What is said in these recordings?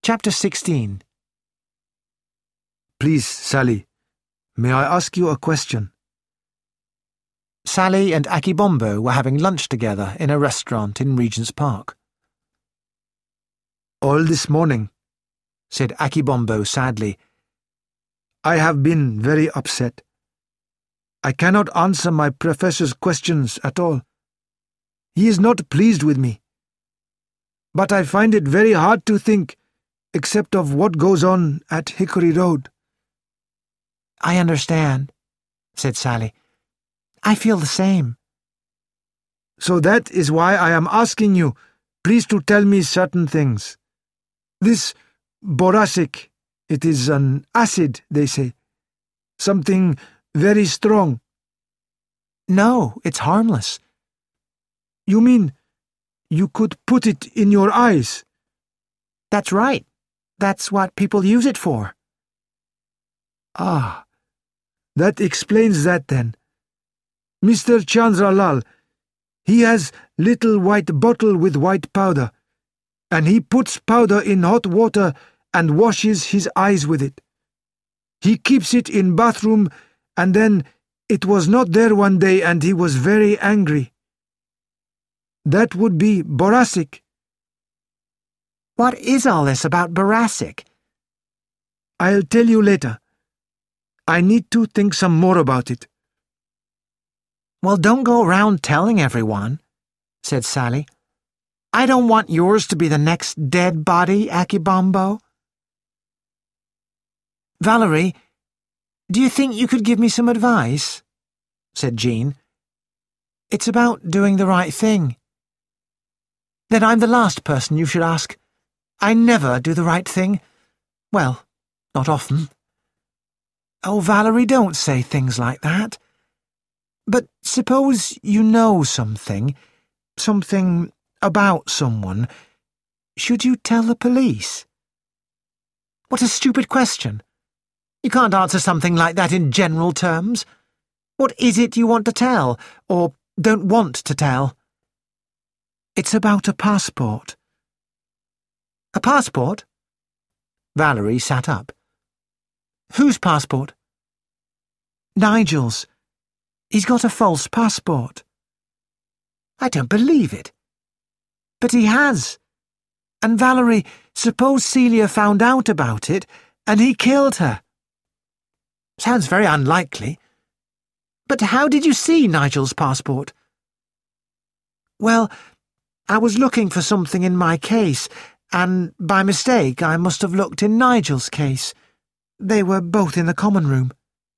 Chapter 16. Please, Sally, may I ask you a question? Sally and Akibombo were having lunch together in a restaurant in Regent's Park. All this morning, said Akibombo sadly, I have been very upset. I cannot answer my professor's questions at all. He is not pleased with me. But I find it very hard to think, except of what goes on at Hickory Road. I understand, said Sally. I feel the same. So that is why I am asking you, please to tell me certain things. This boracic, it is an acid, they say. Something very strong. No, it's harmless. You mean you could put it in your eyes? That's right. That's what people use it for. Ah, that explains that then. Mr. Chandralal, he has little white bottle with white powder, and he puts powder in hot water and washes his eyes with it. He keeps it in bathroom, and then it was not there one day and he was very angry. That would be boracic. What is all this about boracic? I'll tell you later. I need to think some more about it. Well, don't go around telling everyone, said Sally. I don't want yours to be the next dead body, Akibombo. Valerie, do you think you could give me some advice? Said Jean. It's about doing the right thing. Then I'm the last person you should ask. I never do the right thing. Well, not often. Oh, Valerie, don't say things like that. But suppose you know something about someone. Should you tell the police? What a stupid question. You can't answer something like that in general terms. What is it you want to tell, or don't want to tell? It's about a passport. A passport? Valerie sat up. Whose passport? Nigel's. He's got a false passport. I don't believe it. But he has. And Valerie, suppose Celia found out about it and he killed her. Sounds very unlikely. But how did you see Nigel's passport? Well, I was looking for something in my case, and by mistake I must have looked in Nigel's case. They were both in the common room.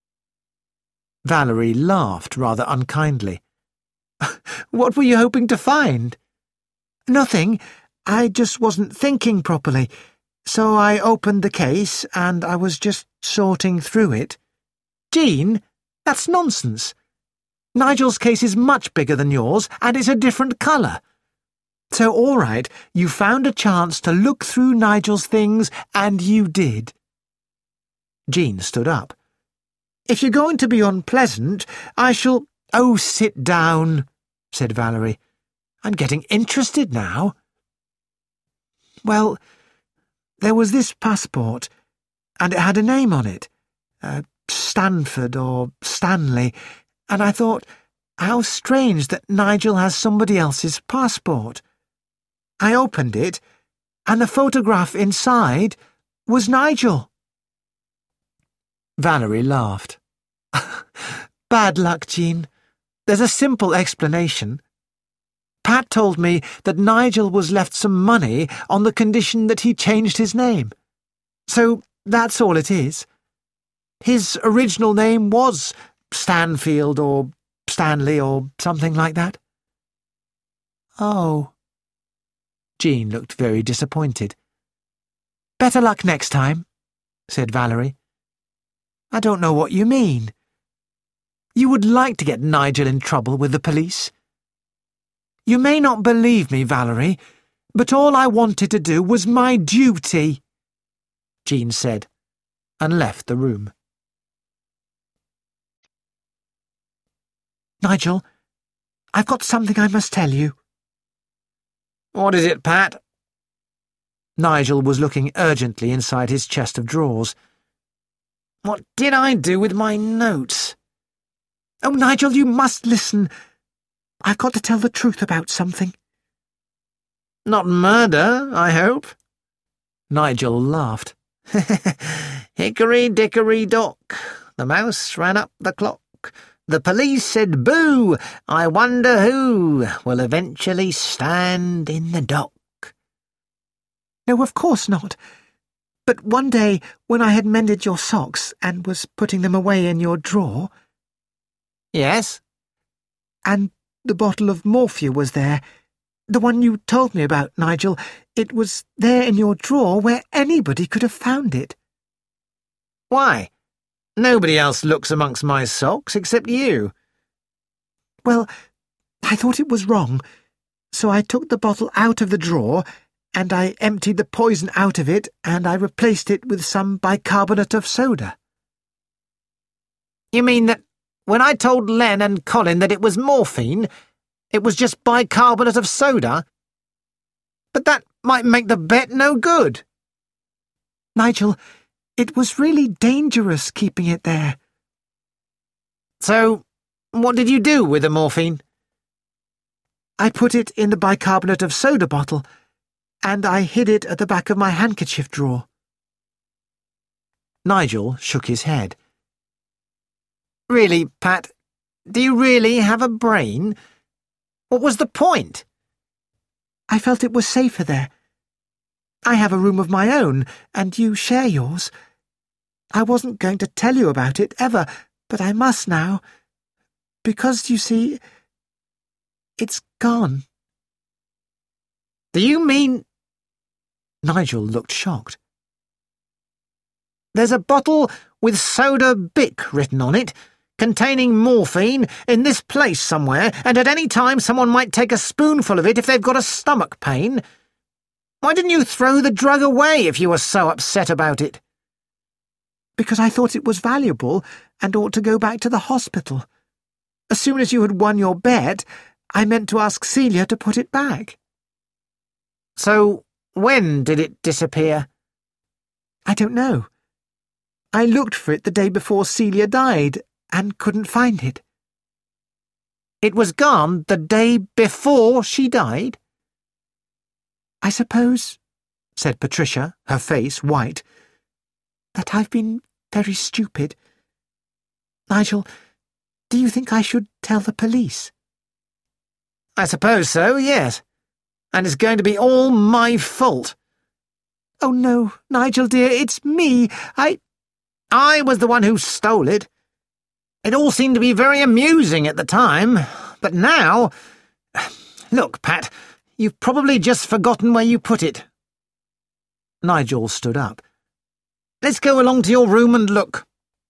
Valerie laughed rather unkindly. What were you hoping to find? Nothing. I just wasn't thinking properly. So I opened the case and I was just sorting through it. Jean, that's nonsense. Nigel's case is much bigger than yours and it's a different colour. So all right, you found a chance to look through Nigel's things and you did. Jean stood up. If you're going to be unpleasant, I shall— Oh, sit down, said Valerie. I'm getting interested now. Well, there was this passport, and it had a name on it, Stanford or Stanley, and I thought, how strange that Nigel has somebody else's passport. I opened it, and the photograph inside was Nigel. Valerie laughed. Bad luck, Jean. There's a simple explanation. Pat told me that Nigel was left some money on the condition that he changed his name. So that's all it is. His original name was Stanfield or Stanley or something like that. Oh. Jean looked very disappointed. Better luck next time, said Valerie. I don't know what you mean. You would like to get Nigel in trouble with the police. You may not believe me, Valerie, but all I wanted to do was my duty, Jean said, and left the room. Nigel, I've got something I must tell you. What is it, Pat? Nigel was looking urgently inside his chest of drawers. What did I do with my notes? Oh, Nigel, you must listen. I've got to tell the truth about something. Not murder, I hope? Nigel laughed. Hickory-dickory-dock. The mouse ran up the clock. The police said, boo! I wonder who will eventually stand in the dock. No, of course not. But one day, when I had mended your socks and was putting them away in your drawer— Yes? And the bottle of morphia was there, the one you told me about, Nigel. It was there in your drawer where anybody could have found it. Why? Nobody else looks amongst my socks except you. Well, I thought it was wrong, so I took the bottle out of the drawer and I emptied the poison out of it and I replaced it with some bicarbonate of soda. You mean that when I told Len and Colin that it was morphine, it was just bicarbonate of soda? But that might make the bet no good. Nigel, it was really dangerous keeping it there. So, what did you do with the morphine? I put it in the bicarbonate of soda bottle, and I hid it at the back of my handkerchief drawer. Nigel shook his head. Really, Pat, do you really have a brain? What was the point? I felt it was safer there. I have a room of my own, and you share yours. I wasn't going to tell you about it, ever, but I must now. Because, you see, it's gone. Do you mean— Nigel looked shocked. There's a bottle with soda bic written on it, containing morphine, in this place somewhere, and at any time someone might take a spoonful of it if they've got a stomach pain. Why didn't you throw the drug away if you were so upset about it? Because I thought it was valuable and ought to go back to the hospital. As soon as you had won your bet, I meant to ask Celia to put it back. So, when did it disappear? I don't know. I looked for it the day before Celia died and couldn't find it. It was gone the day before she died? I suppose, said Patricia, her face white, that I've been very stupid. Nigel, do you think I should tell the police? I suppose so, yes. And it's going to be all my fault. Oh, no, Nigel, dear, it's me. I was the one who stole it. It all seemed to be very amusing at the time, but now— Look, Pat, you've probably just forgotten where you put it. Nigel stood up. Let's go along to your room and look.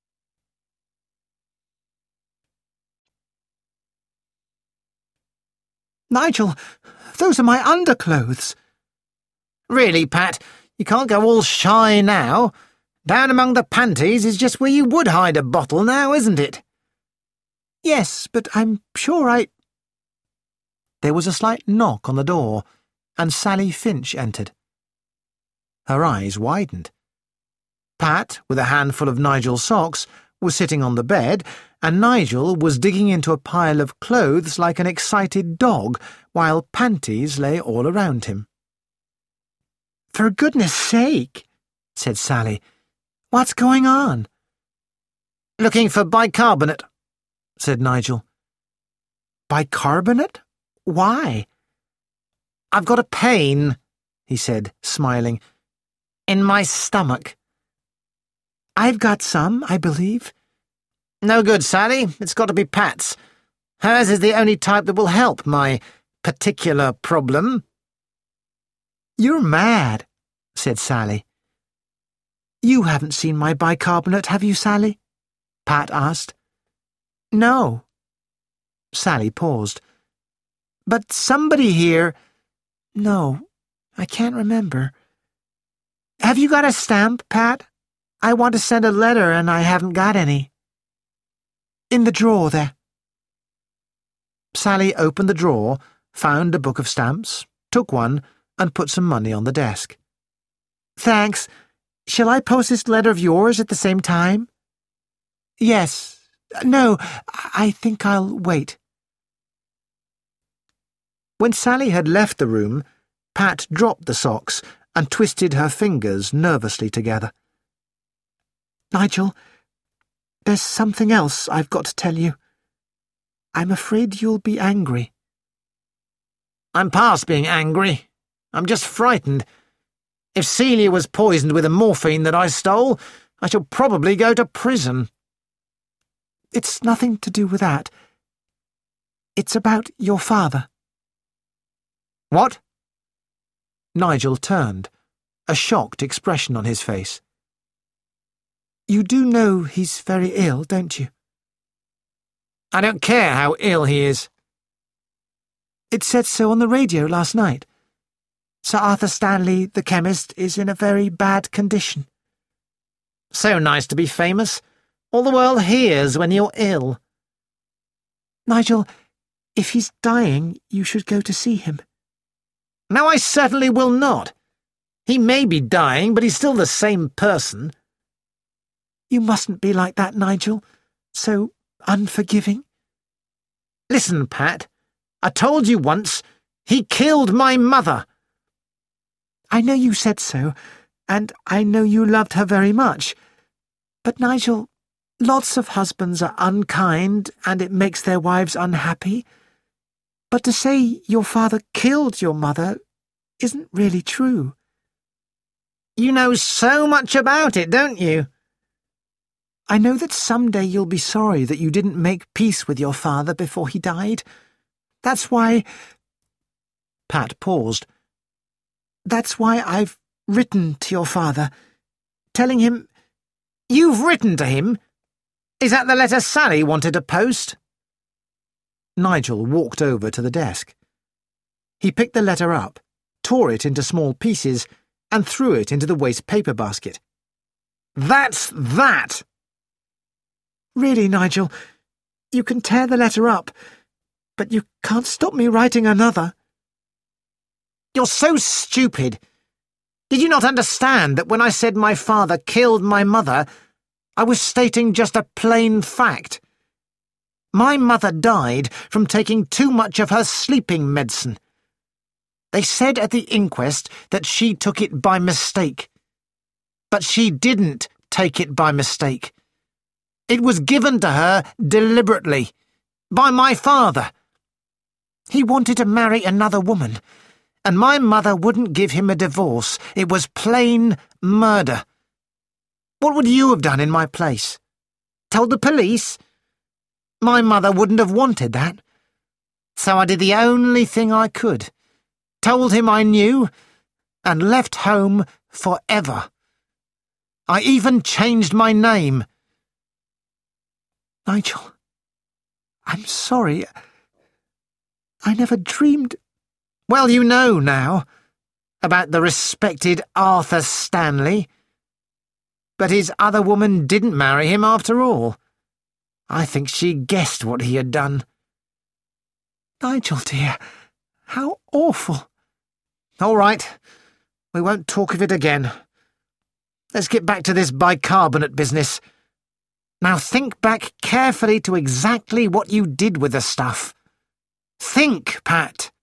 Nigel, those are my underclothes. Really, Pat, you can't go all shy now. Down among the panties is just where you would hide a bottle now, isn't it? Yes, but I'm sure There was a slight knock on the door, and Sally Finch entered. Her eyes widened. Pat, with a handful of Nigel's socks, was sitting on the bed, and Nigel was digging into a pile of clothes like an excited dog, while panties lay all around him. "For goodness sake," said Sally, "what's going on?" "Looking for bicarbonate," said Nigel. "Bicarbonate? Why?" "I've got a pain," he said, smiling, "in my stomach." "I've got some, I believe." "No good, Sally. It's got to be Pat's. Hers is the only type that will help my particular problem." "You're mad," said Sally. "You haven't seen my bicarbonate, have you, Sally?" Pat asked. "No." Sally paused. "But somebody here—" "No, I can't remember." "Have you got a stamp, Pat? I want to send a letter and I haven't got any." "In the drawer there." Sally opened the drawer, found a book of stamps, took one, and put some money on the desk. Thanks. Shall I post this letter of yours at the same time? Yes. No, I think I'll wait. When Sally had left the room, Pat dropped the socks and twisted her fingers nervously together. Nigel, there's something else I've got to tell you. I'm afraid you'll be angry. I'm past being angry. I'm just frightened. If Celia was poisoned with the morphine that I stole, I shall probably go to prison. It's nothing to do with that. It's about your father. What? Nigel turned, a shocked expression on his face. You do know he's very ill, don't you? I don't care how ill he is. It said so on the radio last night. Sir Arthur Stanley, the chemist, is in a very bad condition. So nice to be famous. All the world hears when you're ill. Nigel, if he's dying, you should go to see him. No, I certainly will not. He may be dying, but he's still the same person. You mustn't be like that, Nigel. So unforgiving. Listen, Pat. I told you once, he killed my mother. I know you said so, and I know you loved her very much. But, Nigel, lots of husbands are unkind, and it makes their wives unhappy. But to say your father killed your mother isn't really true. You know so much about it, don't you? I know that someday you'll be sorry that you didn't make peace with your father before he died. That's why... Pat paused. That's why I've written to your father, telling him... You've written to him? Is that the letter Sally wanted to post? Nigel walked over to the desk. He picked the letter up, tore it into small pieces, and threw it into the waste paper basket. That's that! Really, Nigel, you can tear the letter up, but you can't stop me writing another. You're so stupid. Did you not understand that when I said my father killed my mother, I was stating just a plain fact? My mother died from taking too much of her sleeping medicine. They said at the inquest that she took it by mistake. But she didn't take it by mistake. It was given to her deliberately, by my father. He wanted to marry another woman, and my mother wouldn't give him a divorce. It was plain murder. What would you have done in my place? Told the police? My mother wouldn't have wanted that. So I did the only thing I could. Told him I knew, and left home forever. I even changed my name. Nigel, I'm sorry. I never dreamed... Well, you know now, about the respected Arthur Stanley. But his other woman didn't marry him after all. I think she guessed what he had done. Nigel, dear, how awful. All right, we won't talk of it again. Let's get back to this bicarbonate business. Now think back carefully to exactly what you did with the stuff. Think, Pat.